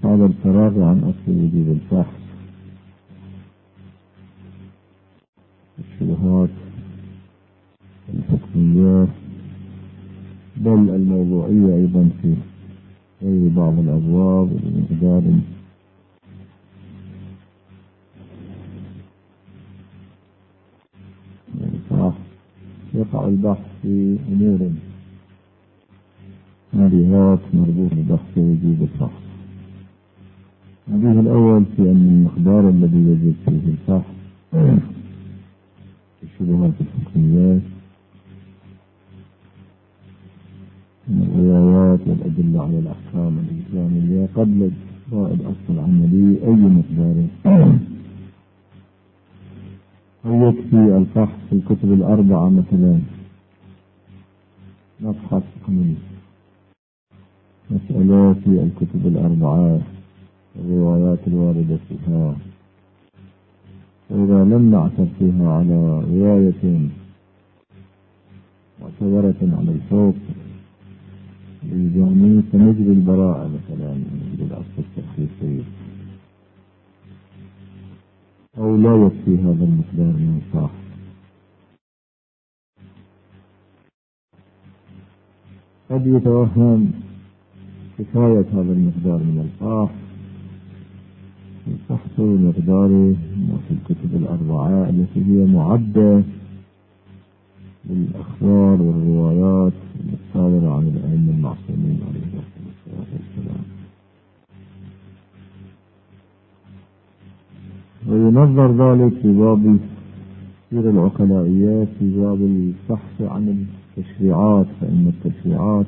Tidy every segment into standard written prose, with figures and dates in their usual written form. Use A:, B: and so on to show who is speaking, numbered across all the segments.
A: هذا الفراغ عن أصل وجوب الفحص، الشبهات الحكمية بل الموضوعية أيضا في غير بعض الأبواب بمقدار صح. يقع البحث في أمور مريهات مربوط ببحث وجوب الفحص. الوجه الأول في أن المقدار الذي يجب فيه الفحص الشبهات الحكميات من الروايات والأدلة على الأحكام الإسلامية قبل إجراء الأصل العملي أي مقدار. هل يكفي الفحص في الكتب الأربعة مثلا؟ نبحث عن مسألة في الكتب الأربعة الروايات الواردة فيها، فإذا لم نعثر فيها على رواية معتبرة على الفوق الجامعي فنجري البراءة مثلا بالأصل التخصيصي، أو لا يكفي هذا المقدار من الفحص. قد يتوهم كفاية هذا المقدار من الفحص، الفحص مقداره في الكتب الأربعة التي هي معدة بالأخبار والروايات الصادرة عن الأئمة المعصومين عليهم الصلاة والسلام. وينظر ذلك في باب سير العقلائيات في باب البحث عن التشريعات، فإن التشريعات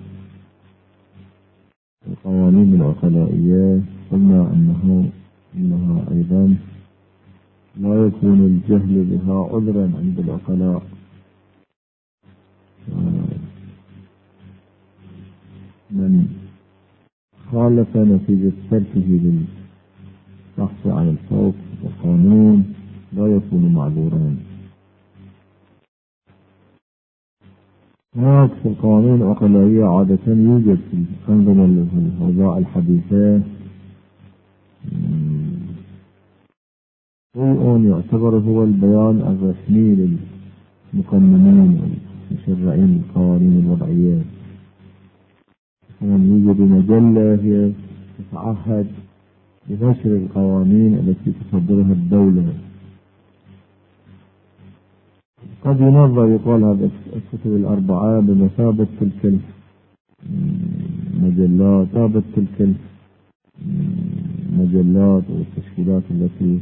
A: القوانين العقلائية قلنا إنها أيضا لا يكون الجهل بها عذرا عند العقلاء، من خالف نتيجة تركه للبحث عن الفوق والقانون لا يكون معذورا. هناك في القوانين العقلائية عادة يوجد في الأنظمة الوضاء الحديثة شيء يعتبر هو البيان الرسمي للمقننين والمشرعين القوانين الوضعية. يوجد مجلة هي تتعهد بنشر القوانين التي تصدرها الدولة. قد ينظر يقال هذا الكتب الأربعة بمثابة تلك المجلات، تلك المجلات والتشكيلات التي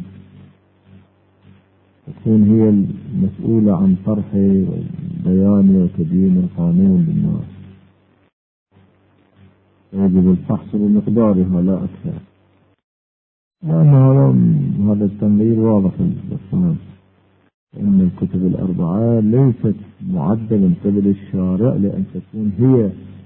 A: تكون هي المسؤولة عن طرح وبيان وتبيين القانون للناس، يجب الفحص بمقدارها لا أكثر، لأن هذا التنظير واضح للصنف. إن الكتب الأربعة ليست معدة من قبل الشارع لأن تكون هي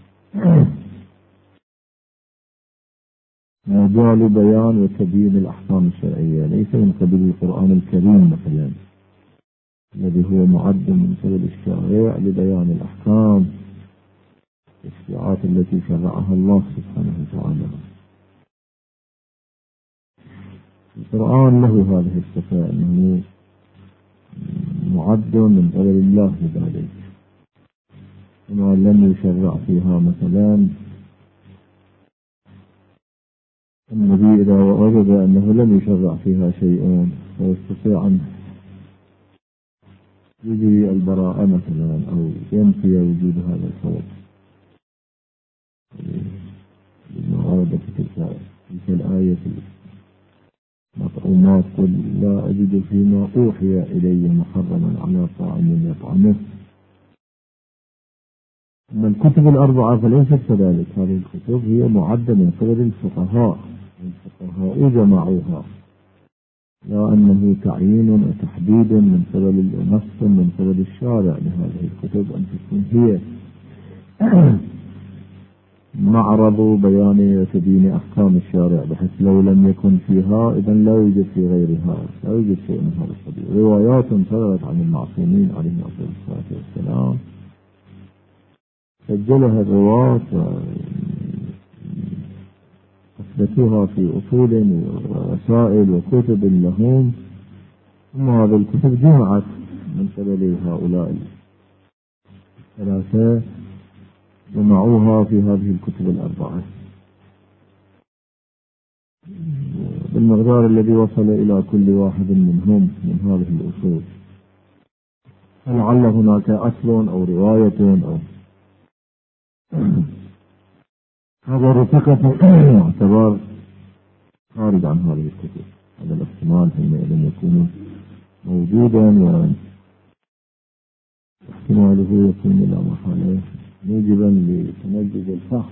A: مجال بيان وتبيين الأحكام الشرعية، ليس من قبل القرآن الكريم مثلا الذي هو معد من قبل الشارع لبيان الأحكام التشريعات التي شرعها الله سبحانه وتعالى. القرآن له هذه الصفة أنه معد من قبل الله بذلك، وما لم يشرع فيها مثلا النبي إذا وجد أنه لم يشرع فيها شيء فيستطيع أن يجري البراءة مثلا أو ينفي وجود هذا الخوف لما ورد في تلك الآية مطعومات قل لا أجد فيما أوحي إلي محرما على طاعم يطعمه. أما الكتب الأربعة فليست كذلك، هذه الكتب هي معدة من قبل الفقهاء جمعوها، لا أنه تعيين وتحديد من قبل نص من قبل الشارع لهذه الكتب أن تكون هي معرض بيان وتبيين أحكام الشارع، بحيث لو لم يكن فيها إذا لا يوجد في غيرها، لا يوجد شيء من هذا القبيل. روايات صدرت عن المعصومين عليهم الصلاة والسلام سجلها الرواة أثبتوها في أصول ورسائل وكتب لهم، ثم هذه الكتب جمعت من قبل هؤلاء الثلاثة، جمعوها في هذه الكتب الأربعة بالمقدار الذي وصل إلى كل واحد منهم من هذه الأصول. فلعل هناك أصل أو رواية أو هذا رفقة يعتبر خارج عن هذه الكتب. هذا الاحتمال حينئذ يكون موجودا، واحتماله يكون لا محالة موجبا لتمجد الفحص.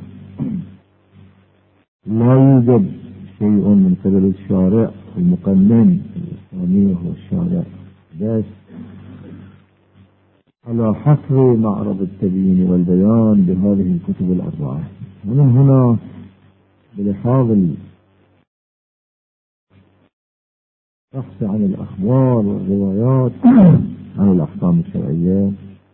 A: لا يوجد شيء من قبل الشارع المقنن الإسلامي وهو الشارع بس على حصر معرض التبيين والبيان بهذه الكتب الأربعة. ومن هنا بلحاظ البحث عن الأخبار والروايات عن الأحكام الشرعية،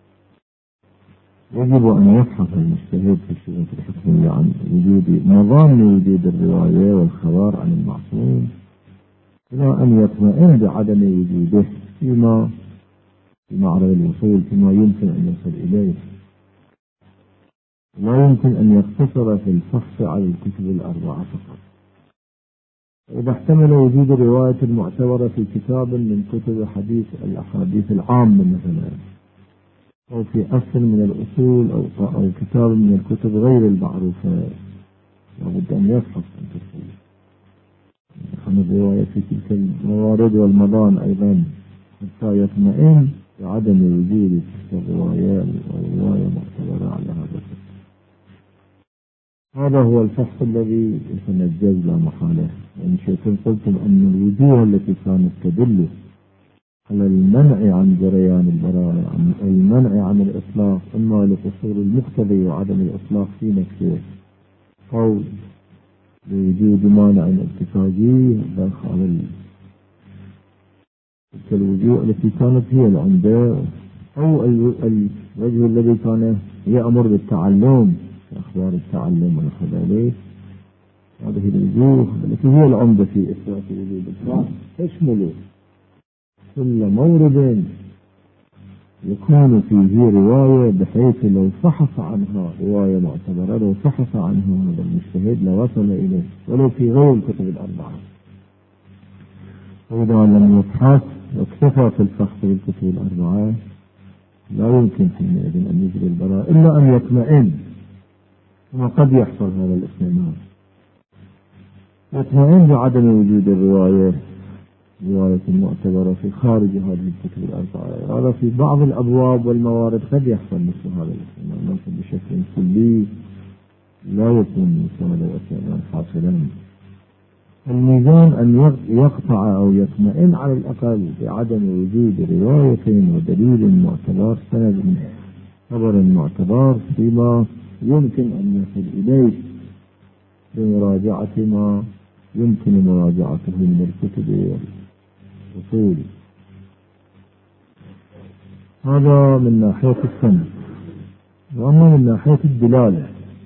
A: يجب أن يبحث المجتهد في الشؤون الحكمية عن وجود مظان وجود الرواية والخبر عن المعصوم، إلى أن يطمئن بعدم وجوده فيما في معرض الوصول، فيما يمكن أن يصل إليه. لا يمكن أن يقتصر في الفحص على الكتب الأربعة فقط. إذا احتمل وجود الرواية المعتبرة في كتاب من كتب الأحاديث العامة مثلا، أو في أصل من الأصول أو كتاب من الكتب غير المعروفة، لابد أن يفحص عن الرواية في تلك الموارد والمضان أيضا، حتى يطمئن بعدم وجود تلك الرواية معتبرة على هذا الأساس. هذا هو الفحص الذي يتنجز لا محالة. وإن شئتم قلتم أن الوجوه التي كانت تدل على المنع عن جريان البراءة، عن المنع عن الإطلاق، إما لقصور المقتضي وعدم الإطلاق في نفسه، أو لوجود مانع ارتكازي داخل تلك الوجوه التي كانت هي العمدة، أو الوجه الذي كان يأمر بالتعلم أخبار التعلم ونحو ذلك. هذه الوجوه التي هي العمدة في إثبات وجود الفحص تشمل كل مورد يكون فيه رواية، بحيث لو فحص عنها رواية معتبرة، لو فحص عنها هذا المجتهد لوصل إليه ولو في غير الكتب الأربعة. وإذا لم يفحص واكتفى في الفحص بالكتب الأربعة، لا يمكن حينئذ أن يجري البراءة إلا أن يطمئن. ثم قد يحصل هذا الاطمئنان، يطمئن بعدم وجود الرواية معتبرة في خارج هذه الكتب الأربعة. هذا في بعض الأبواب والموارد قد يحصل مثل هذا الاطمئنان، لكن بشكل كلي لا يكون مثل هذا الاطمئنان حاصلا. الميزان أن يقطع أو يطمئن على الأقل بعدم وجود رواية ودليل معتبر، سند من خبر معتبر، فيما يمكن أن يصل إليه بمراجعة ما يمكن مراجعته من الكتب والأصول. هذا من ناحية السند. وأما من ناحية الدلالة،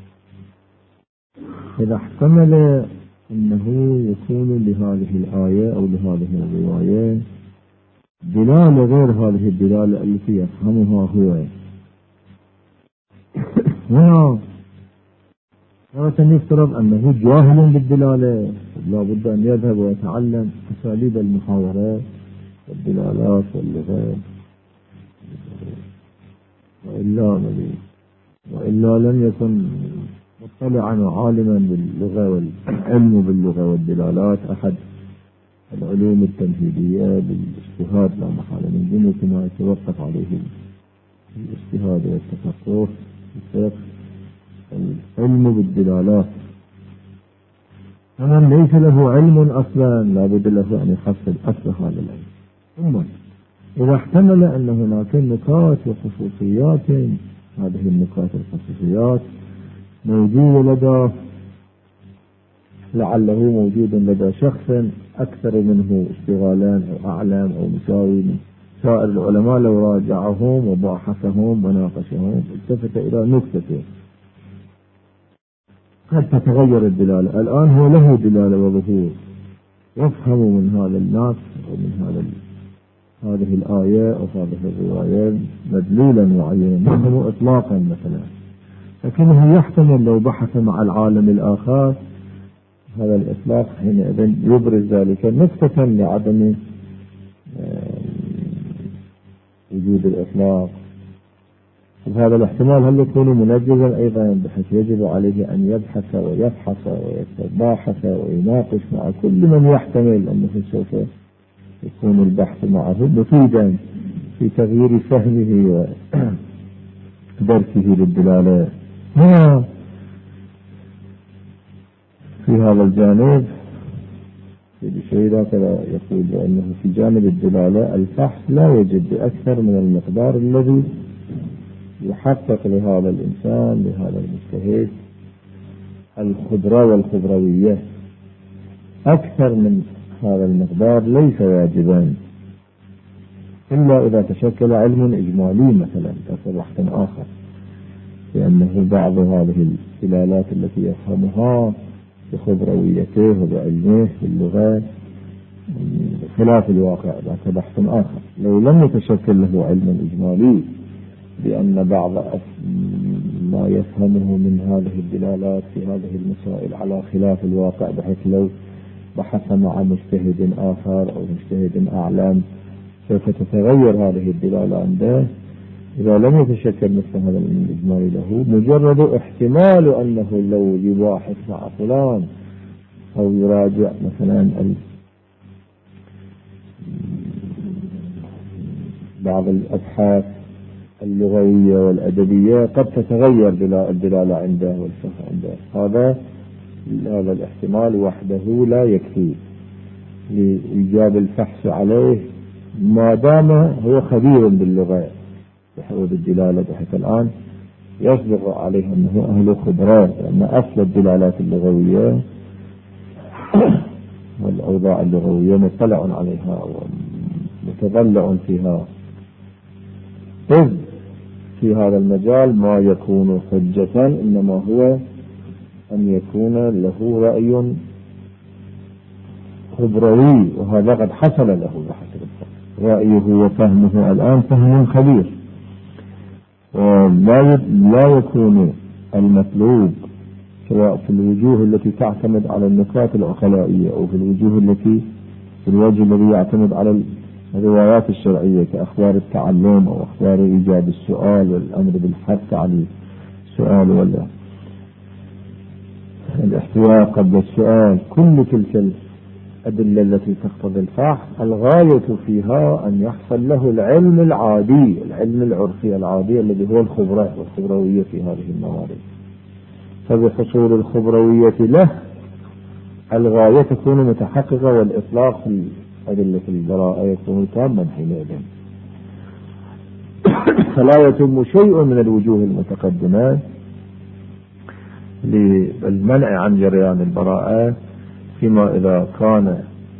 A: إذا احتمل أنه يكون لهذه الآية أو لهذه الرواية دلالة غير هذه الدلالة التي يفهمها هو، هنا يفترض أنه جاهل بالدلالة، لا بد أن يذهب ويتعلم أساليب المحاورة والدلالات واللغة، وإلا لم يكن مطلعا وعالما باللغة والعلم باللغة والدلالات أحد العلوم التمهيدية بالاجتهاد لا محالة من جملة ما يتوقف عليه الاجتهاد والتفقه في العلم بالدلالات. فمن ليس له علم أصلا لا بد له أن يحصل أصل هذا العلم. ثم إذا احتمل أن هناك نكات وخصوصيات، هذه النكات والخصوصيات موجودة لدى، لعله موجود لدى شخص أكثر منه اشتغالا أو أعلم أو مساوي من سائر العلماء، لو راجعهم وباحثهم وناقشهم التفت إلى نكتة قد تتغير الدلالة. الآن هو له دلالة وظهور، يفهم من هذا النص ومن هذه الآية أو هذه الرواية مدلولا معينا، يفهم إطلاقا مثلا، لكنه يحتمل لو بحث مع العالم الآخر هذا الإطلاق حينئذ يبرز ذلك نسبة لعدم وجود الإطلاق. وهذا الاحتمال هل يكون منجزا أيضا، بحيث يجب عليه أن يبحث ويفحص ويتباحث ويناقش مع كل من يحتمل أنه سوف يكون البحث معه مفيدا في تغيير فهمه ودركه للدلالة. هنا في هذا الجانب بشيء هكذا يقول بأنه في جانب الدلالة الفحص لا يجب بأكثر من المقدار الذي يحقق لهذا الإنسان لهذا المجتهد الخبرة والخبروية. أكثر من هذا المقدار ليس واجبا إلا إذا تشكل علم إجمالي مثلا كصبحة آخر، لأنه بعض هذه الدلالات التي يفهمها بخبرويته وبعلمه في اللغة خلاف الواقع ذاك بحث آخر. لو لم يتشكل له علم إجمالي بأن بعض ما يفهمه من هذه الدلالات في هذه المسائل على خلاف الواقع، بحيث لو بحث مع مجتهد آخر أو مجتهد أعلم سوف تتغير هذه الدلالة عنده. إذا لم يتشكل مثل هذا الإجمالي له، مجرد احتمال أنه لو يباحث مع فلان أو يراجع مثلا بعض الأبحاث اللغوية والأدبية قد تتغير الدلالة عنده والفهم عنده. هذا الاحتمال وحده لا يكفي لإيجاب الفحص عليه ما دام هو خبير باللغة بحدود الدلالة، بحيث الآن يصدق عليه أنه أهل خبرات، لأن أصل الدلالات اللغوية والأوضاع اللغوية مطلع عليها ومتضلع فيها. إذ في هذا المجال ما يكون حجة إنما هو أن يكون له رأي خبروي، وهذا قد حصل له بحسب الفقه. رأيه وفهمه الآن فهم خبير، ولا يكون المطلوب سواء في الوجوه التي تعتمد على النقاط العقلائية أو في الوجه الذي يعتمد على الروايات الشرعية كأخبار التعلم أو أخبار إيجاب السؤال والأمر بالحث على السؤال ولا الاحتواء قبل السؤال. كل تلك الأدلة التي تقتضي الفحص الغاية فيها أن يحصل له العلم العادي، العلم العرفي العادي الذي هو الخبرة والخبروية في هذه الموارد. فبحصول الخبروية له الغاية تكون متحققة، والإطلاق في أدلة البراءة يكون تاما حينئذ. فلا يتم شيء من الوجوه المتقدمة للمنع عن جريان البراءة فيما إذا كان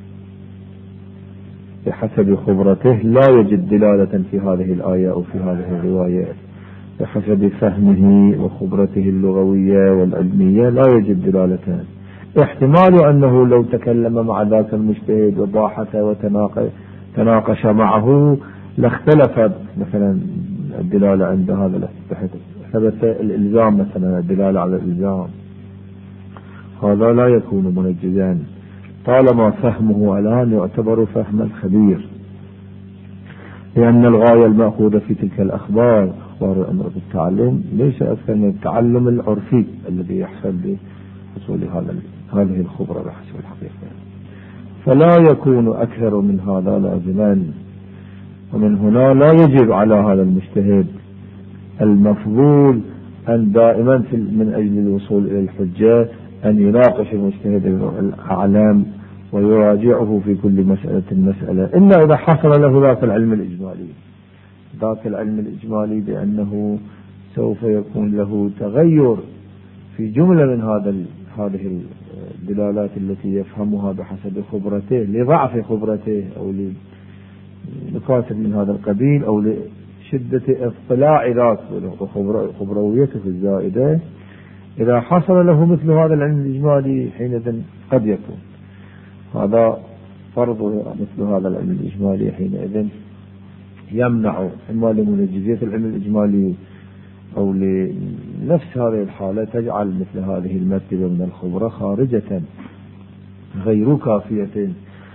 A: بحسب خبرته لا يجد دلالة في هذه الآية أو في هذه الرواية، بحسب فهمه وخبرته اللغوية والعلمية لا يجد دلالة. احتمال أنه لو تكلم مع ذاك المجتهد وباحث وتناقش معه لاختلفت مثلا الدلالة عند هذا، بحيث ثبت الإلزام مثلا الدلالة على الإلزام، هذا لا يكون منجزا طالما فهمه الآن يعتبر فهم الخبير، لأن الغاية المأخوذة في تلك الأخبار أخبار الأمر بالتعلم ليس أكثر من التعلم العرفي الذي يحصل بحصول هذه الخبرة بحسب الحقيقة، فلا يكون أكثر من هذا لازما. ومن هنا لا يجب على هذا المجتهد المفضول أن دائما من أجل الوصول إلى الحجة أن يناقش المجتهد الأعلام ويراجعه في كل مسألة إلا إذا حصل له ذاك العلم الإجمالي، ذاك العلم الإجمالي بأنه سوف يكون له تغير في جملة من هذه الدلالات التي يفهمها بحسب خبرته لضعف خبرته أو لنقاط من هذا القبيل أو لشدة اطلاع ذاته وخبرويته الزائدة، إذا حصل له مثل هذا العلم الإجمالي حينئذ قد يكون هذا فرض مثل هذا العلم الإجمالي حينئذ يمنع إما لمنجزية العلم الإجمالي أو لنفس هذه الحالة تجعل مثل هذه المرتبة من الخبرة خارجة غير كافية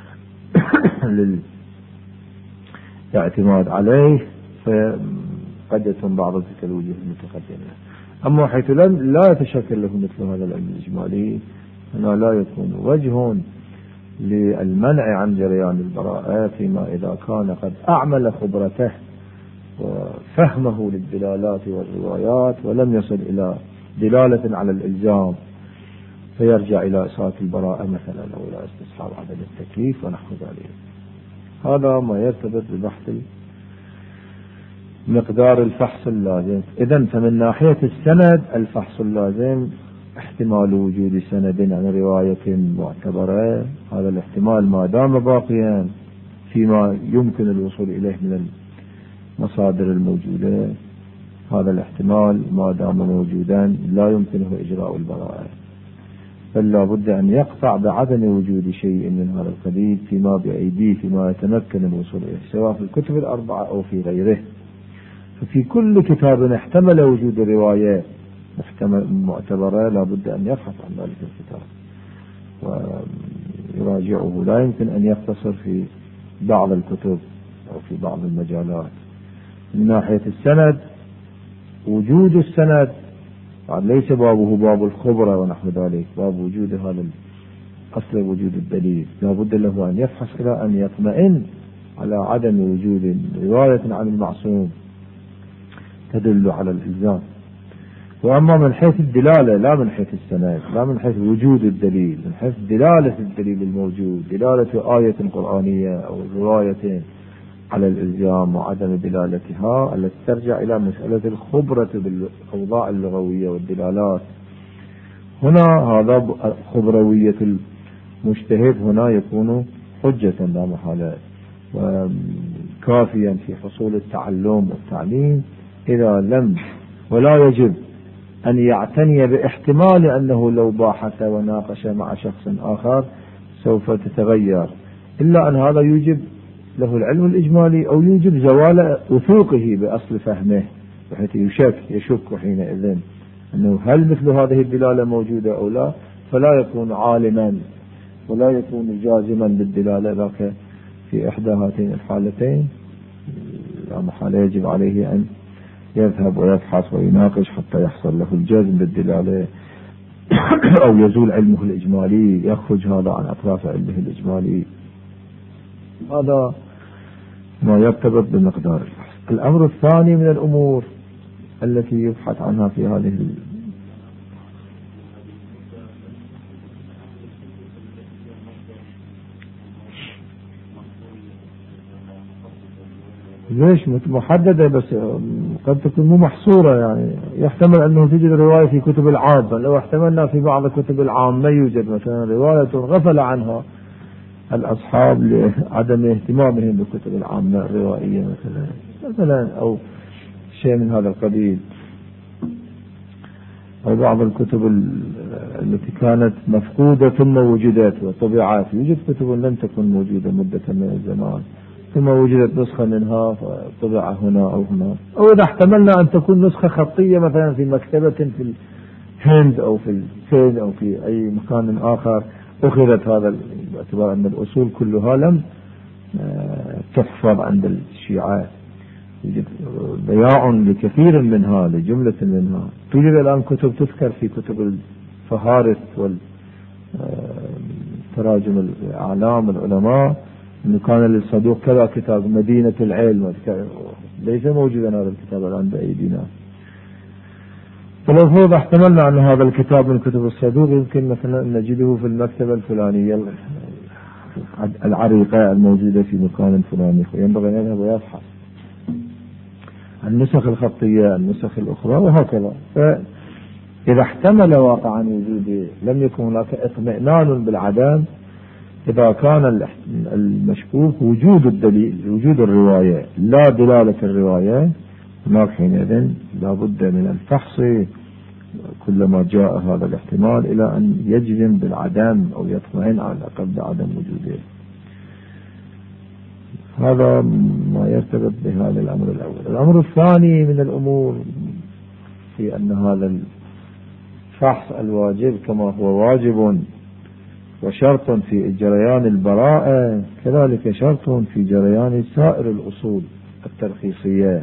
A: للاعتماد عليه، فقد يتم بعض تلك الوجوه المتقدمة. أما حيث لا يتشكل له مثل هذا العلم الإجمالي هنا لا يكون وجه للمنع عن جريان البراءة، فيما إذا كان قد أعمل خبرته وفهمه للدلالات والروايات ولم يصل إلى دلالة على الإلزام فيرجع إلى إثبات البراءة مثلا أو إلى استصحاب عدم التكليف ونحو ذلك. هذا ما يرتبط ببحث مقدار الفحص اللازم. إذن فمن ناحية السند الفحص اللازم احتمال وجود سند عن رواية معتبرة، هذا الاحتمال ما دام باقيا فيما يمكن الوصول إليه من المصادر الموجودة، هذا الاحتمال ما دام موجودا لا يمكنه إجراء البراءة، بل لا بد أن يقطع بعدم وجود شيء من هذا القبيل فيما بأيديه فيما يتمكن الوصول إليه سواء في الكتب الأربعة أو في غيره. ففي كل كتاب احتمل وجود رواية معتبرة لا بد أن يبحث عن ذلك الكتاب ويراجعه، لا يمكن أن يقتصر في بعض الكتب أو في بعض المجالات. من ناحية السند وجود السند ليس بابه باب الخبرة ونحو ذلك، باب وجود هذا أصل وجود الدليل، لا بد له أن يفحص إلى أن يطمئن على عدم وجود رواية عن المعصوم تدل على الإلزام. وأما من حيث الدلالة لا من حيث السند، لا من حيث وجود الدليل، من حيث دلالة الدليل الموجود، دلالة آية قرآنية أو رواية على الإلزام وعدم دلالتها التي ترجع إلى مسألة الخبرة بالأوضاع اللغوية والدلالات. هنا هذا خبروية المجتهد هنا يكون حجة لا محالة وكافيا في حصول التعلم والتعليم إذا لم، ولا يجب أن يعتني باحتمال أنه لو باحث وناقش مع شخص آخر سوف تتغير، إلا أن هذا يوجب له العلم الإجمالي أو يوجب زوال وثوقه بأصل فهمه، بحيث يشك حينئذ أنه هل مثل هذه الدلالة موجودة أو لا، فلا يكون عالما ولا يكون جازما بالدلالة. ذاك في إحدى هاتين الحالتين لا محالة يجب عليه أن يذهب ويبحث ويناقش حتى يحصل له الجزم بالدلالة أو يزول علمه الإجمالي، يخرج هذا عن أطراف علمه الإجمالي. هذا ما يرتبط بمقدار الفحص. الأمر الثاني من الأمور التي يبحث عنها في هذه ليش محددة، بس قد تكون مو محصورة، يعني يحتمل أنه توجد رواية في كتب العامة، لو احتملنا في بعض كتب العامة يوجد مثلا رواية غفل عنها الأصحاب لعدم اهتمامهم بالكتب العامة الروائية مثلا أو شيء من هذا القبيل، أو بعض الكتب التي كانت مفقودة ثم وجدت وطبعت. يوجد كتب لم تكن موجودة مدة من الزمان ثم وجدت نسخة منها فطبع هنا أو هنا، أو إذا احتملنا أن تكون نسخة خطية مثلا في مكتبة في الهند أو في الصين أو في أي مكان آخر أخذت هذا باعتبار أن الأصول كلها لم تحفظ عند الشيعة. يوجد ضياع لكثير منها لجملة منها. توجد الآن كتب تذكر في كتب الفهارس والتراجم الأعلام العلماء إنه كان للصدوق كذا كتاب مدينة العلم، ليس موجودا هذا الكتاب الآن بأيدينا. فلو فرض احتملنا أن هذا الكتاب من كتب الصدوق يمكن مثلا نجده في المكتبة الفلانية العريقة الموجودة في مكان فلاني، ينبغي أن يذهب ويبحث النسخ الخطية النسخ الأخرى وهكذا. فإذا احتمل واقعا وجود لم يكن هناك اطمئنان بالعدم، إذا كان المشكوك وجود الدليل وجود الرواية لا دلالة الرواية، هناك حينئذ لا بد من الفحص كلما جاء هذا الاحتمال إلى أن يجزم بالعدم أو يطمئن على الأقل بعدم وجوده. هذا ما يرتبط بهذا الأمر الأول. الأمر الثاني من الأمور في أن هذا الفحص الواجب كما هو واجب وشرط في جريان البراءة، كذلك شرط في جريان سائر الأصول الترخيصية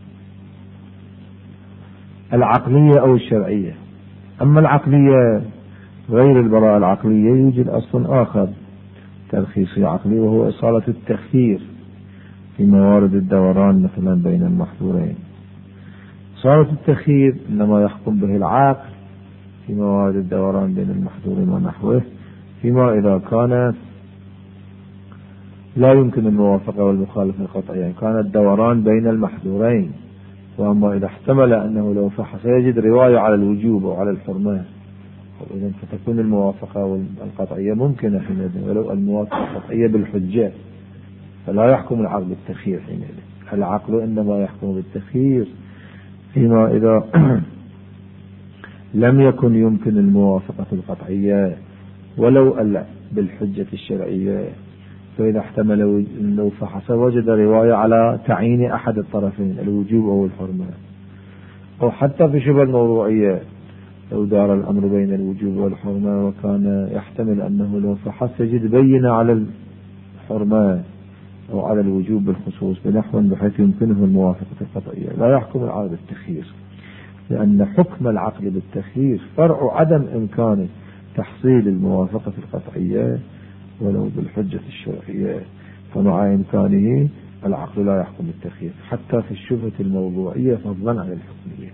A: العقلية أو الشرعية. أما العقلية غير البراءة العقلية يوجد أصل آخر ترخيصي عقلي، وهو إصالة التخيير في موارد الدوران مثلا بين المحظورين. إصالة التخيير إنما يحكم به العقل في موارد الدوران بين المحظورين ونحوه، فيما إذا كان لا يمكن الموافقة والمخالفة القطعية، يعني كان الدوران بين المحظورين. وأما إذا احتمل أنه لو فحص يجد رواية على الوجوب أو على الحرمة، إذن فتكون الموافقة والقطعية ممكنة حينئذ، ولو الموافقة القطعية بالحجة، فلا يحكم العقل بالتخيير حينئذ. العقل إنما يحكم بالتخيير فيما إذا لم يكن يمكن الموافقة القطعية ولو بالحجة الشرعية. فإذا احتمل لو فحص وجد رواية على تعيين أحد الطرفين الوجوب أو الحرمة، أو حتى في شبه الموضوعية لو دار الأمر بين الوجوب والحرمة وكان يحتمل أنه لو فحص يجد بينة على الحرمة أو على الوجوب بالخصوص بنحو بحيث يمكنه الموافقة القطعية، لا يحكم العقل بالتخيير، لأن حكم العقل بالتخيير فرع عدم إمكان تحصيل الموافقة القطعية ولو بالحجة الشرعية. فمع إمكانه العقل لا يحكم بالتخيير حتى في الشبهة الموضوعية فضلا عن الحكمية.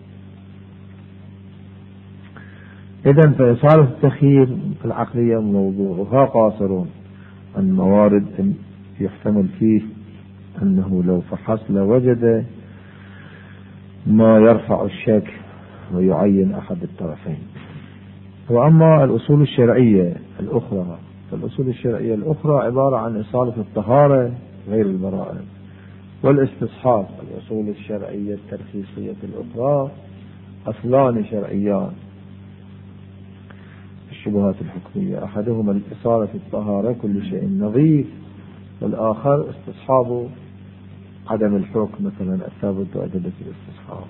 A: إذن فإصالة التخيير العقلية موضوعها قاصر عن موارد يحتمل فيه أنه لو فحص لوجد ما يرفع الشك ويعين أحد الطرفين. وأما الأصول الشرعية الأخرى، فالأصول الشرعية الأخرى عبارة عن إصالة الطهارة غير البراءة والاستصحاب. الأصول الشرعية الترخيصية الأخرى أصلان شرعيان في الشبهات الحكمية، أحدهما إصالة الطهارة كل شيء نظيف، والآخر استصحاب عدم الحكم مثلا الثابت بأدلة الاستصحاب.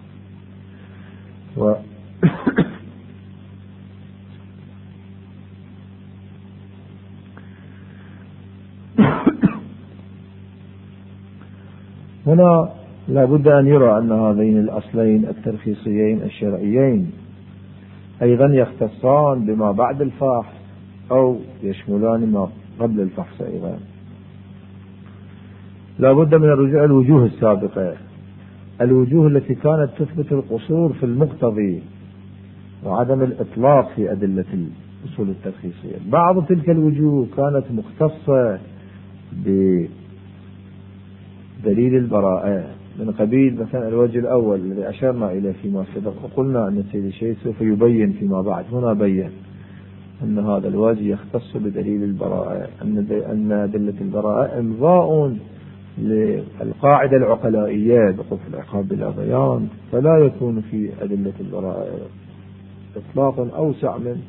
A: هنا لا بد أن يرى أن هذين الأصلين الترخيصيين الشرعيين أيضا يختصان بما بعد الفحص أو يشملان ما قبل الفحص أيضا. لا بد من الرجوع الوجوه السابقة، الوجوه التي كانت تثبت القصور في المقتضي وعدم الإطلاق في أدلة الأصول الترخيصية. بعض تلك الوجوه كانت مختصة بدليل البراءة من قبيل مثلا الوجه الأول الذي أشرنا إليه فيما سبق، وقلنا أن سيد الشيء سوف يبين فيما بعد. هنا بين أن هذا الوجه يختص بدليل البراءة، أن أدلة البراءة إمضاء للقاعدة العقلائية بخوف العقاب بلا بيان، فلا يكون في أدلة البراءة إطلاق أوسع من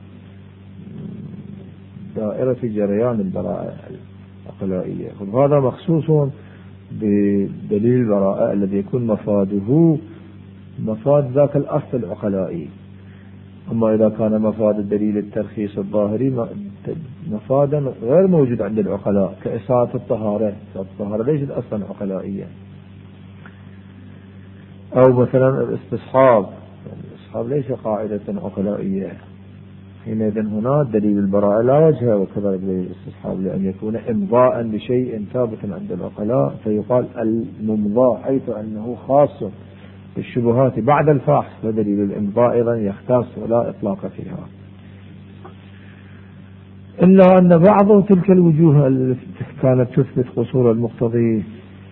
A: دائرة جريان البراءة العقلائية. وهذا مخصوص بدليل البراءة الذي يكون مفاده مفاد ذاك الأصل العقلائي. أما إذا كان مفاد الدليل الترخيص الظاهري مفادا غير موجود عند العقلاء كإصالة الطهارة، الطهارة ليست أصلا عقلائية، أو مثلا الاستصحاب ليس قاعدة عقلائية. حينئذ هنا دليل البراءة لا وجه، وكذلك دليل الاستصحاب لأن يكون إمضاء لشيء ثابت عند العقلاء فيقال الممضاء، حيث أنه خاص بالشبهات بعد الفحص، فدليل الإمضاء أيضا يختص ولا إطلاق فيها. إلا أن بعض تلك الوجوه التي كانت تثبت قصور المقتضي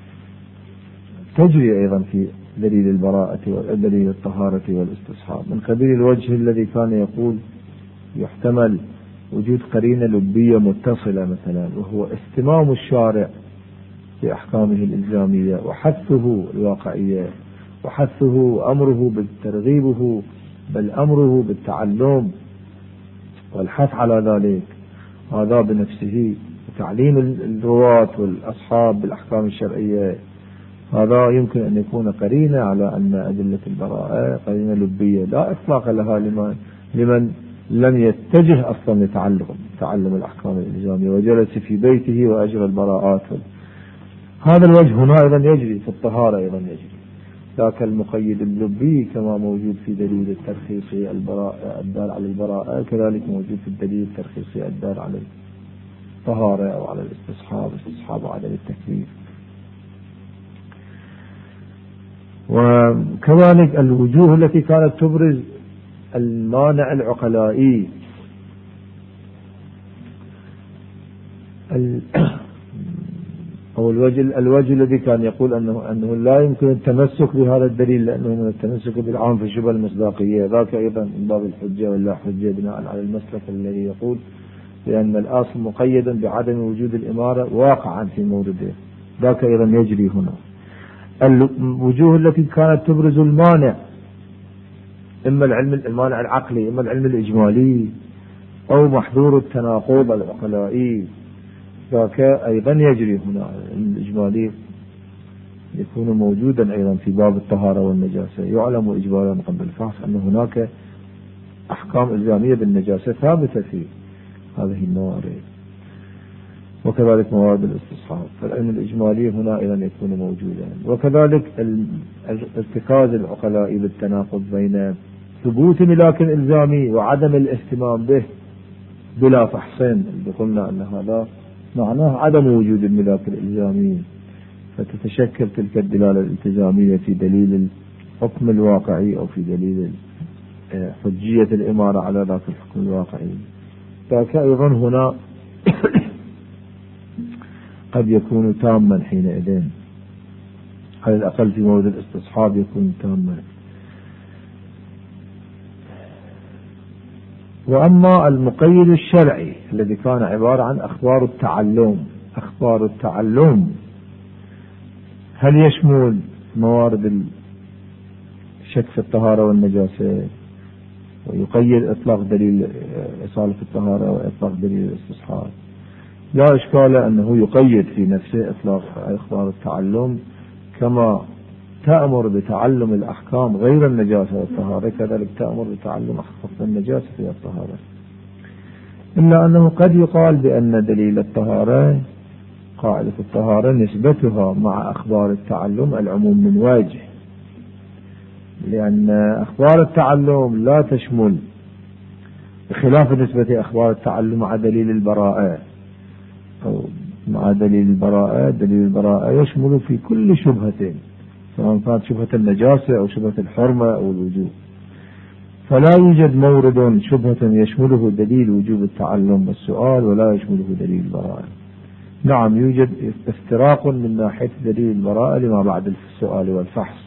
A: تجري أيضا في دليل البراءة ودليل الطهارة والاستصحاب، من قبيل الوجه الذي كان يقول يحتمل وجود قرينة لبية متصلة مثلا، وهو استمام الشارع بأحكامه الإلزامية وحثه الواقعية وحثه أمره بالترغيبه بل أمره بالتعلم والحث على ذلك هذا بنفسه، وتعليم الرواة والأصحاب بالأحكام الشرعية، هذا يمكن أن يكون قرينة على أن أدلة البراءة قرينة لبية لا إطلاق لها لمن لم يتجه أصلا لتعلم الأحكام الإلزامية وجلس في بيته وأجرى البراءات. هذا الوجه هنا أيضا يجري في الطهارة، أيضا يجري ذاك المقيد اللبي كما موجود في دليل الترخيصي الدال على البراءة، كذلك موجود في الدليل الترخيصي الدال على الطهارة أو على الاستصحاب وعدم التكليف. وكذلك الوجوه التي كانت تبرز المانع العقلائي أو الوجه الذي كان يقول أنه لا يمكن التمسك بهذا الدليل لأنه من التمسك بالعام في الشبه المصداقية، ذاك أيضا من باب الحجة ولا حجة بناء على المسلك الذي يقول بأن الأصل مقيدا بعدم وجود الإمارة واقعا في مورده، ذاك أيضا يجري هنا. الوجوه التي كانت تبرز المانع، إما المانع العقلي، إما العلم الإجمالي، أو محظور التناقض العقلائي، ذاك أيضا يجري هنا. الإجمالي يكون موجودا أيضا في باب الطهارة والنجاسة. يعلم إجمالا قبل الفحص أن هناك أحكام إلزامية بالنجاسة ثابتة في هذه الموارد، وكذلك موارد الاستصحاب، فالعلم الإجمالي هنا أيضا يكون موجودا. وكذلك ارتكاز العقلاء بالتناقض بين ثبوت ملاك إلزامي وعدم الاهتمام به بلا فحصين، قلنا أن هذا معناه عدم وجود الملاك الإلزامي، فتتشكل تلك الدلالة الالتزامية في دليل الحكم الواقعي أو في دليل حجية الإمارة على ذاك الحكم الواقعي. ذاك أيضا هنا قد يكون تاما حينئذ، على الأقل في مورد الاستصحاب يكون تاما. وأما المقيد الشرعي الذي كان عبارة عن أخبار التعلم هل يشمل موارد الشك في الطهارة والنجاسة، ويقيد إطلاق دليل إصالة الطهارة وإطلاق دليل الاستصحاب؟ لا إشكال أنه يقيد في نفسه إطلاق أخبار التعلم كما تأمر بتعلم الأحكام غير النجاسة والطهارة، كذلك تأمر بتعلم أحكام النجاسة والطهارة. إلا أنه قد يقال بأن دليل الطهارة قاعدة الطهارة نسبتها مع أخبار التعلم العموم من وجه، لأن أخبار التعلم لا تشمل، بخلاف نسبة أخبار التعلم مع دليل البراءة أو مع دليل البراءة يشمل في كل شبهة، سواء كانت شبهة النجاسة أو شبهة الحرمة أو الوجوب، فلا يوجد مورد شبهة يشمله دليل وجوب التعلم والسؤال ولا يشمله دليل البراءة. نعم يوجد افتراق من ناحية دليل البراءة لما بعد السؤال والفحص،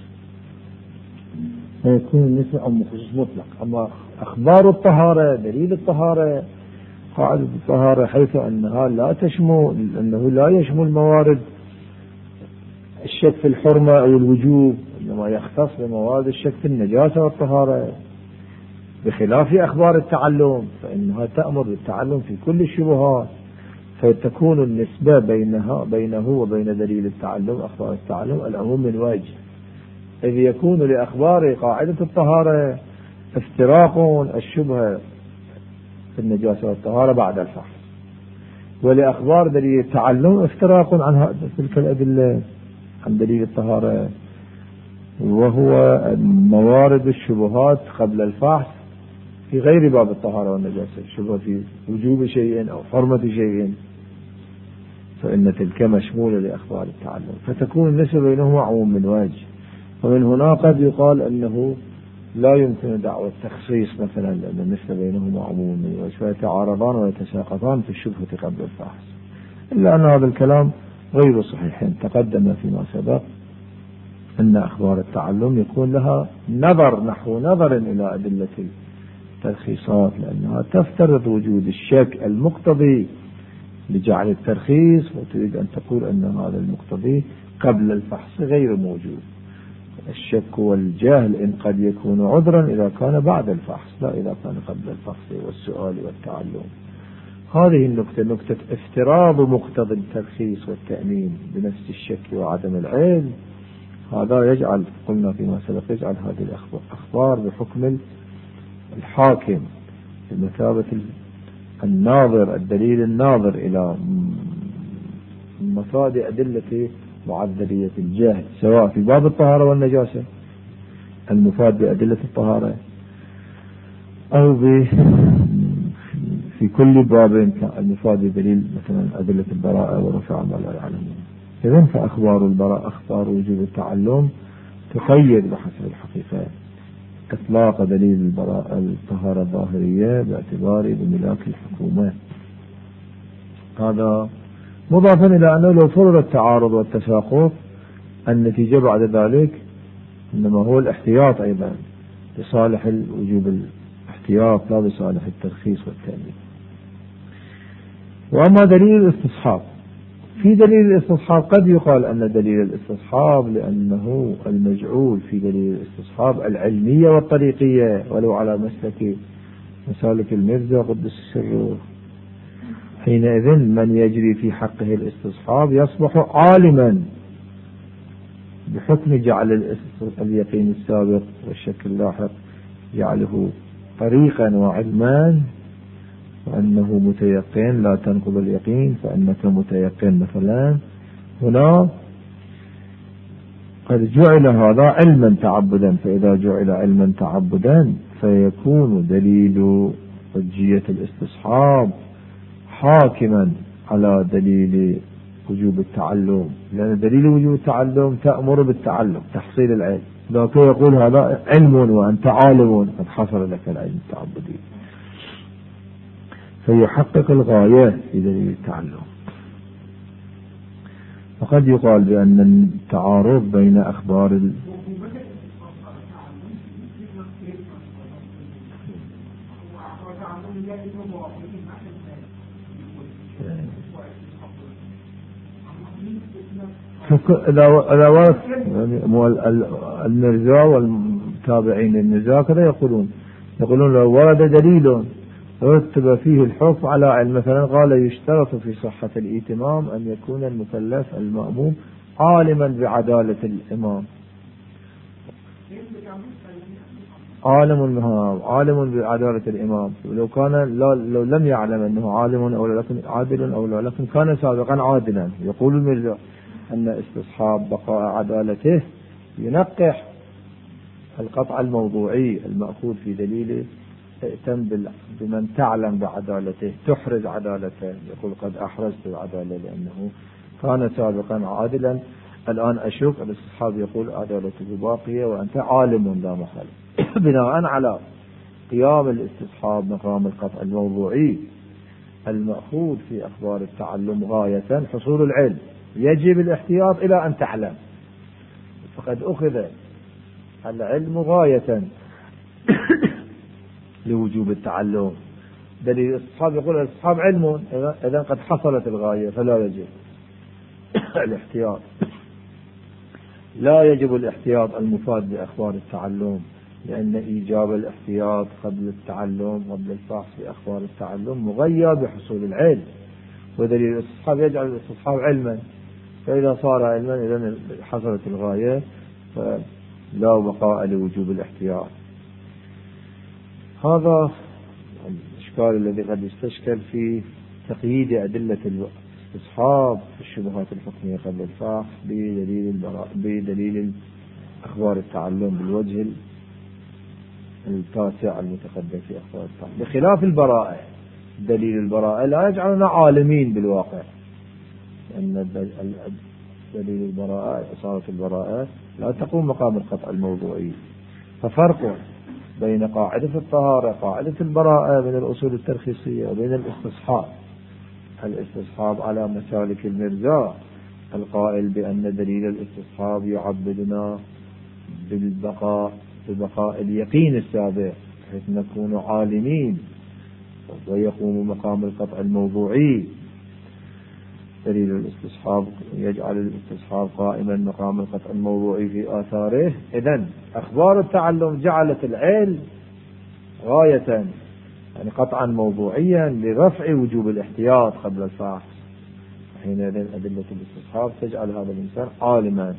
A: فيكون النسبة أو خصوص مطلق. أما أخبار الطهارة دليل الطهارة قاعدة الطهارة حيث أنه لا يشمل موارد الشك في الحرمة أو الوجوب، إنما يختص بموارد الشك في النجاسة والطهارة، بخلاف أخبار التعلم فإنها تأمر بالتعلم في كل الشبهات، فتكون النسبة بينه وبين دليل التعلم أخبار التعلم العموم من وجه، إذ يكون لأخبار قاعدة الطهارة افتراق الشبهة في النجاسة والطهارة بعد الفحص، ولأخبار دليل التعلم افتراق عن تلك الأدلة عن دليل الطهارة، وهو موارد الشبهات قبل الفحص في غير باب الطهارة والنجاسة، الشبهة في وجوب شيء أو حرمة شيء، فإن تلك مشمولة لأخبار التعلم، فتكون النسبة بينهما عموم من وجه. ومن هنا قد يقال أنه لا يمكن دعوة التخصيص مثلا، لأن النسبة بينهما عموم من وجه، فيتعارضان ويتساقطان في الشبهة قبل الفحص. إلا أن هذا الكلام غير صحيح. تقدم فيما سبق أن أخبار التعلم يكون لها نحو نظر إلى أدلة الترخيصات، لأنها تفترض وجود الشك المقتضي لجعل الترخيص، وتريد أن تقول أن هذا المقتضي قبل الفحص غير موجود، الشك والجهل إن قد يكون عذرا إذا كان بعد الفحص، لا إذا كان قبل الفحص والسؤال والتعلم. هذه النقطة نقطة افتراض مقتضى الترخيص والتأمين بنفس الشك وعدم العلم، هذا يجعل قلنا فيما سبق يجعل هذه الأخبار بحكم الحاكم بمثابة الناظر، الدليل الناظر إلى مفاد أدلة معذرية الجهل، سواء في باب الطهارة والنجاسة المفاد بأدلة الطهارة، أو في كل باب المفاد بدليل مثلا أدلة البراءة ورفع ما لا يعلمون. إذن فأخبار البراءة أخبار وجوب التعلم تقيد بحسب الحقيقة إطلاق دليل البراءة الطهارة الظاهرية باعتبار بملاك الحكومة. هذا مضافا إلى أنه لو فرض التعارض والتساقط النتيجة بعد ذلك إنما هو الاحتياط أيضا لصالح الوجوب، الاحتياط لا بصالح الترخيص والتأمين. وأما دليل الاستصحاب، في دليل الاستصحاب قد يقال أن دليل الاستصحاب لأنه المجعول في دليل الاستصحاب العلمية والطريقية ولو على مسالك المرزا قدس سره، حينئذ من يجري في حقه الاستصحاب يصبح عالما بحكم جعل اليقين السابق والشك اللاحق جعله طريقا وعلما، وأنه متيقن لا تنقض اليقين فأنك متيقن مثلا. هنا قد جعل هذا علما تعبدا، فإذا جعل علما تعبدا فيكون دليل حجية الاستصحاب حاكما على دليل وجوب التعلم، لأن دليل وجوب التعلم تأمر بالتعلم تحصيل العلم، لكن يقول هذا علم وأنت عالم قد حصل لك العلم التعبدي، فيحقق الغاية في دليل التعلم. وقد يقال بأن التعارض بين أخبار المرزا والتابعين المرزا كذا يقولون لو ورد دليل رتب فيه الحكم على علم، مثلا قال يشترط في صحة الائتمام أن يكون المكلف المأموم عالما بعدالة الإمام، عالم بعدالة الإمام، لو لم يعلم أنه عالم أو لكن عادل أو لكن كان سابقا عادلا. يقول المرزا أن استصحاب بقاء عدالته ينقح القطع الموضوعي المأخوذ في دليله ائتم بمن تعلم بعدالته، تحرز عدالته. يقول قد أحرزت العدالة لأنه كان سابقا عادلا، الآن أشك الاستصحاب يقول عدالته باقية وأنت عالم لا محل. بناء على قيام الاستصحاب مقام القطع الموضوعي المأخوذ في أخبار التعلم غاية حصول العلم، يجب الاحتياط إلى أن تعلم، فقد أخذ العلم غاية لوجوب التعلم. دليل الاستصحاب يقول الاستصحاب علم، إذا قد حصلت الغاية فلا يجب الاحتياط، لا يجب الاحتياط المفاد بأخبار التعلم، لأن إيجاب الاحتياط قبل التعلم قبل الفحص في أخبار التعلم مغير بحصول العلم، ودليل الاستصحاب يجعل الاستصحاب علما، فإذا صار علما إذا حصلت الغاية فلا بقاء لوجوب الاحتياط. هذا الإشكال الذي قد يستشكل في تقييد أدلة الاستصحاب في الشبهات الحكمية قبل الفحص بدليل أخبار التعلم بالوجه التاسع المتقدم في أخبار التعلم، بخلاف البراءة. دليل البراءة لا يجعلنا عالمين بالواقع، لأن دليل البراءة إصابة البراءة لا تقوم مقام القطع الموضوعي. ففرق بين قاعدة الطهارة قاعدة البراءة من الأصول الترخيصية وبين الاستصحاب على مسالك المرزا القائل بأن دليل الاستصحاب يعبدنا ببقاء اليقين السابق حيث نكون عالمين ويقوم مقام القطع الموضوعي. دليل الاستصحاب يجعل الاستصحاب قائما مقام القطع الموضوعي في آثاره. إذن أخبار التعلم جعلت العلم غاية يعني قطعا موضوعيا لرفع وجوب الاحتياط قبل الفحص. حينئذ أدلة الاستصحاب تجعل هذا الإنسان عالما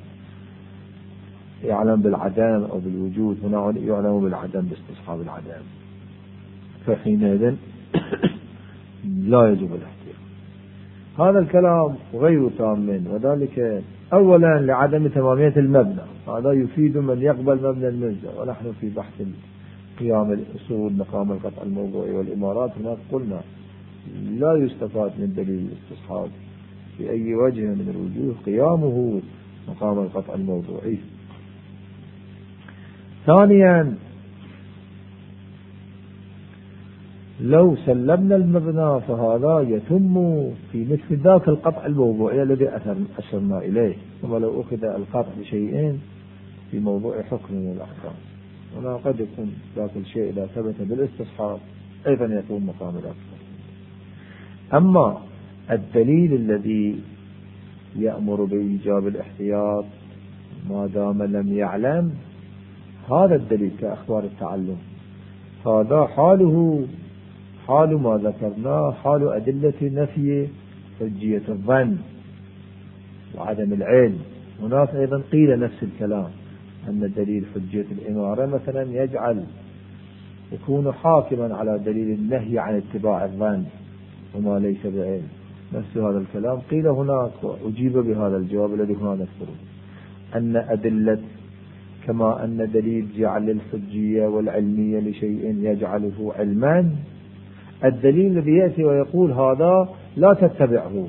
A: يعلم بالعدم أو بالوجود. هنا يعلم بالعدم باستصحاب العدم، فحينئذ لا يجب الاحتياط. هذا الكلام غير تام، وذلك أولا لعدم تمامية المبنى. هذا يفيد من يقبل مبنى الملزم، ونحن في بحث قيام الأصول مقام القطع الموضوعي والإمارات هناك قلنا لا يستفاد من دليل الاستصحاب في أي وجه من الوجوه قيامه مقام القطع الموضوعي. ثانيا لو سلمنا المبنى فهذا يتم في مثل ذاك القطع الموضوعي الذي أشرنا إليه، ثم لو أخذ القطع بشيئين في موضوع حكم من الأحكام. هنا قد يكون ذاك الشيء إذا ثبت بالاستصحاب أيضا يكون مقام الأحكام. أما الدليل الذي يأمر بإيجاب الاحتياط ما دام لم يعلم، هذا الدليل كأخبار التعلم هذا حاله حال ما ذكرناه، حال أدلة نفي حجية الظن وعدم العلم. هناك أيضا قيل نفس الكلام، أن دليل حجية الإمارة مثلا يكون حاكما على دليل النهي عن اتباع الظن وما ليس بعلم. نفس هذا الكلام قيل هناك، وأجيب بهذا الجواب الذي هنا نذكره، أن أدلة كما أن دليل جعل الحجية والعلمية لشيء يجعله علما، الدليل الذي يأتي ويقول هذا لا تتبعه،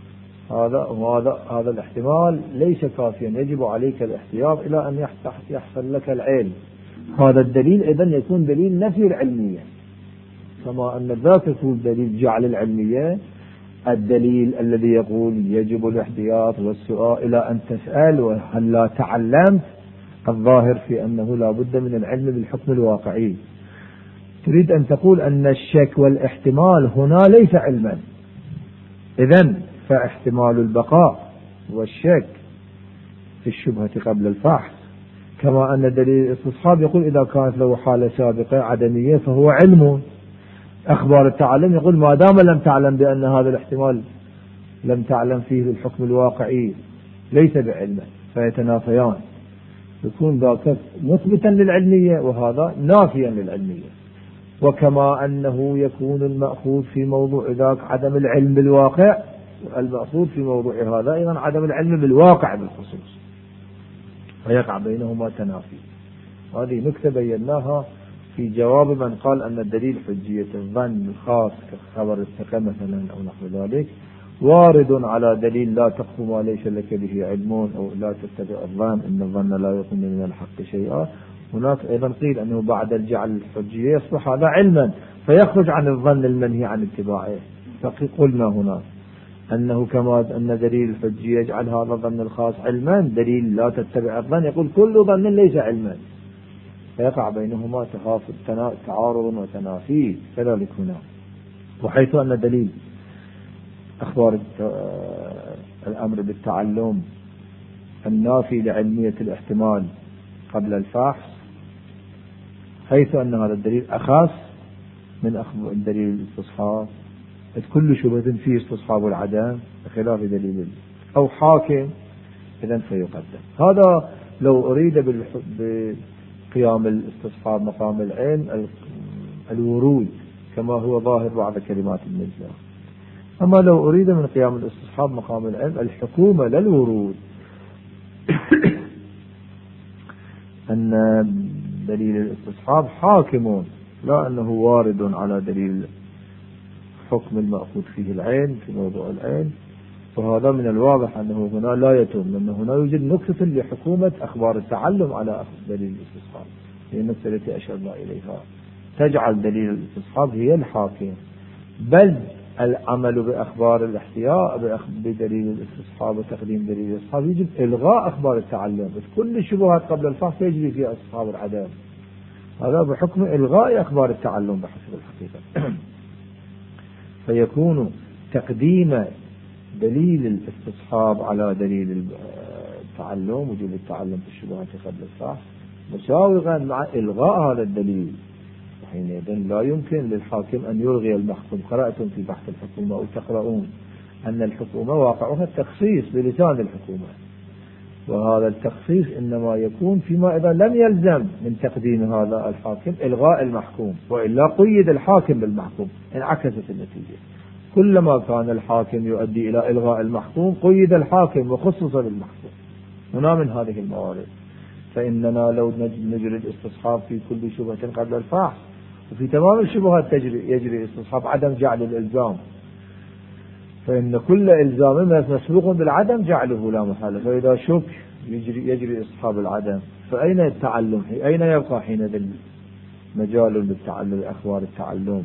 A: هذا الاحتمال ليس كافيا، يجب عليك الاحتياط إلى أن يحصل لك العلم. هذا الدليل إذن يكون دليل نفي العلمية، كما أن ذاك يكون دليل جعل العلمية. الدليل الذي يقول يجب الاحتياط والسؤال إلى أن تسأل وهل لا تعلمت، الظاهر في أنه لا بد من العلم بالحكم الواقعي. تريد أن تقول أن الشك والاحتمال هنا ليس علما، إذن فاحتمال البقاء والشك في الشبهة قبل الفحص، كما أن دليل الاستصحاب يقول إذا كانت له حالة سابقة عدمية فهو علم. أخبار التعلم يقول ما دام لم تعلم بأن هذا الاحتمال لم تعلم فيه بالحكم الواقعي ليس بعلم، فيتنافيان، يكون ذاك مثبتا للعلمية وهذا نافيا للعلمية. وكما أنه يكون المأخوذ في موضوع ذاك عدم العلم بالواقع، المأخوذ في موضوع هذا أيضا عدم العلم بالواقع بالخصوص، فيقع بينهما تنافي. هذه نكتة بيناها في جواب من قال أن الدليل حجية الظن الخاص كخبر الثقة مثلا أو نحو ذلك وارد على دليل لا تقف ما ليس لك به علم، أو لا تتبع الظن إن الظن لا يكون من الحق شيئا. هناك أيضا قيل أنه بعد الجعل الحجية يصبح هذا علما فيخرج عن الظن المنهي عن اتباعه. فقلنا هنا أنه كما أن دليل الحجية يجعل هذا الظن الخاص علما، دليل لا تتبع الظن يقول كل ظن ليس علما، فيقع بينهما تعارض وتنافي. كذلك هنا، وحيث أن دليل أخبار الأمر بالتعلم النافي لعلمية الاحتمال قبل الفحص، حيث أن هذا الدليل أخص من دليل الاستصحاب، كل شبهة فيه استصحاب العدم بخلاف دليل أو حاكم، إذن فيقدم. هذا لو أريد بقيام الاستصحاب مقام العلم الورود كما هو ظاهر بعض كلمات المجلس. أما لو أريد من قيام الاستصحاب مقام العلم الحكومة للورود أن دليل الاستصحاب حاكم لا أنه وارد على دليل حكم المأخوذ فيه العين في موضوع العين، وهذا من الواضح أنه هنا لا يتم، لأن هنا يوجد نقطة لحكومة أخبار التعلم على دليل الاستصحاب، هي النقطة التي أشرنا إليها، تجعل دليل الاستصحاب هي الحاكم. بل العمل بأخبار الاحتياء بدليل الاستصحاب وتقديم دليل الاستصحاب يجب إلغاء أخبار التعلم، كل الشبهات قبل الفحص يجري فيها استصحاب العدم، هذا بحكم إلغاء أخبار التعلم بحسب الحقيقة. فيكون تقديم دليل الاستصحاب على دليل التعلم، وجوب التعلم في الشبهات قبل الفحص، مساوغا مع إلغاء هذا الدليل. حينئذ لا يمكن للحاكم أن يلغي المحكوم. قرأتم في بحث الحكومة أو تقرؤون أن الحكومة واقعها التخصيص بلسان الحكومة، وهذا التخصيص إنما يكون فيما إذا لم يلزم من تقديم هذا الحاكم إلغاء المحكوم، وإلا قيد الحاكم بالمحكوم انعكست النتيجة. كلما كان الحاكم يؤدي إلى إلغاء المحكوم قيد الحاكم وخصص بالمحكوم. هنا من هذه الموارد. فإننا لو نجري الاستصحاب في كل شبهة قبل الفحص، وفي تمام الشبهات يجري استصحاب عدم جعل الإلزام، فإن كل إلزام مسبوق بالعدم جعله لا محالة. فإذا شك يجري استصحاب العدم، فأين التعلم؟ أين يبقى حينئذ مجال بالتعلم أخبار التعلم؟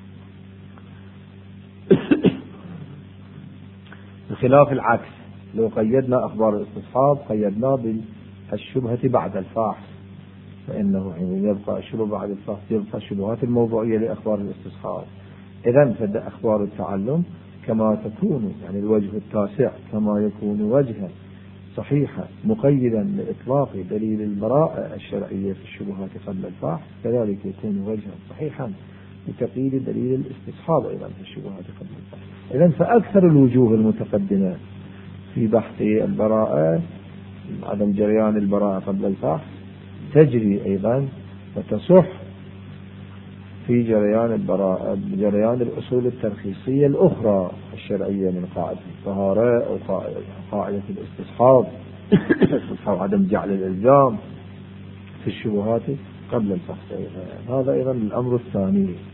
A: بخلاف العكس، لو قيدنا أخبار الاستصحاب قيدنا بالشبهة بعد الفحص، فإنه يبقى الشبهة بعد الفحص يبقى الشبهات الموضوعية لأخبار الاستصحاب. إذن فد أخبار التعلم كما تكون، يعني الوجه التاسع كما يكون وجها صحيحا مقيدا لإطلاق دليل البراءة الشرعية في الشبهات قبل الفحص، كذلك يكون وجها صحيحا لتقييد دليل الاستصحاب أيضا في الشبهات قبل الفحص. إذن فأكثر الوجوه المتقدمة في بحث البراءة، عدم جريان البراءة قبل الفحص، تجري أيضا وتصح في جريان البراءة بجريان الأصول الترخيصية الأخرى الشرعية من قاعدة الطهارة أو قاعدة الاستصحاب أو عدم جعل الإلزام في الشبهات قبل الفحص. هذا أيضا الأمر الثاني.